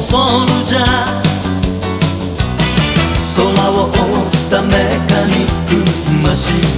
ソルジャー、空を覆ったメカニックマシン、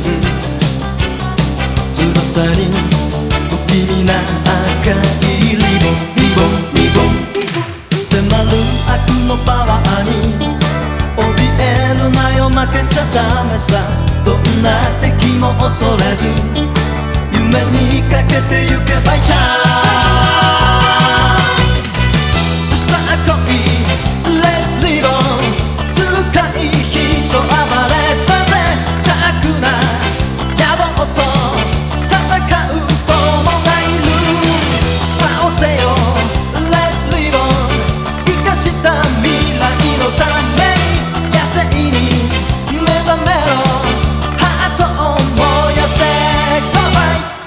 翼に不気味な赤いリボン、リボン、リボン。迫る悪のパワーに怯えるなよ、負けちゃダメさ。どんな敵も恐れず夢にかけてゆけファイター。さあ来いレッドリボン、使い人暴れたぜ。邪悪な野望と戦う友がいる。倒せよレッドリボン、生かした未来のために野生に目覚めろ。ハートを燃やせゴーファイト。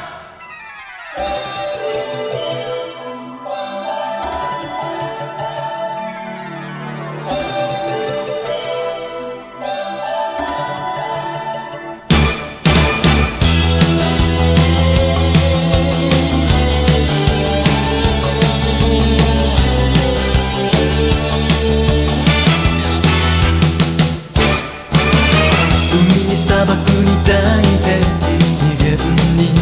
砂漠に大平原に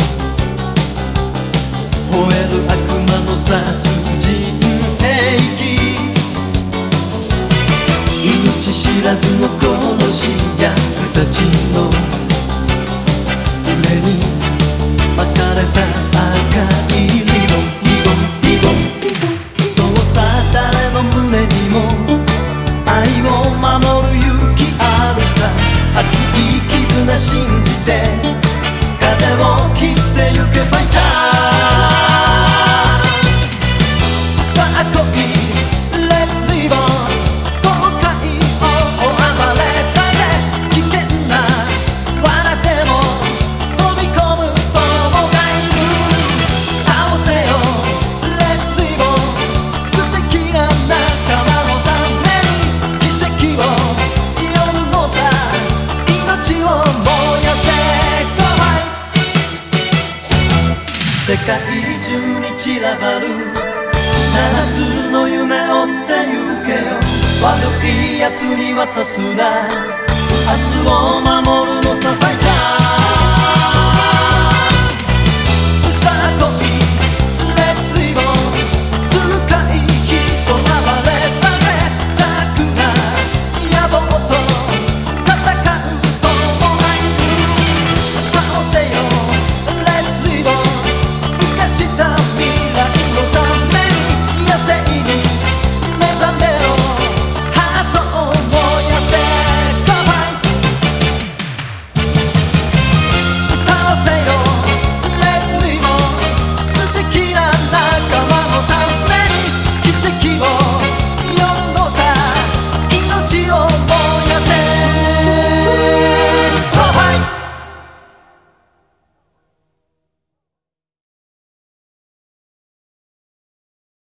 吠える悪魔の殺人兵器、命知らずの殺し屋たちの腕に巻かれた赤いリボン、リボン、リボン。そうさ、誰の胸にも愛を守る勇気あるさ。熱い絆信じて風を切ってゆけファイター。さあ来いレッドリボン、東海を暴れたぜ。危険な罠でも飛び込む友がいる。倒せよレッドリボン、素敵な仲間のために奇跡を祈るのさ。命を燃やせゴーファイト。世界中に散らばる7つの夢追ってゆけよ。悪いやつに渡すな、明日を守るのさファイト。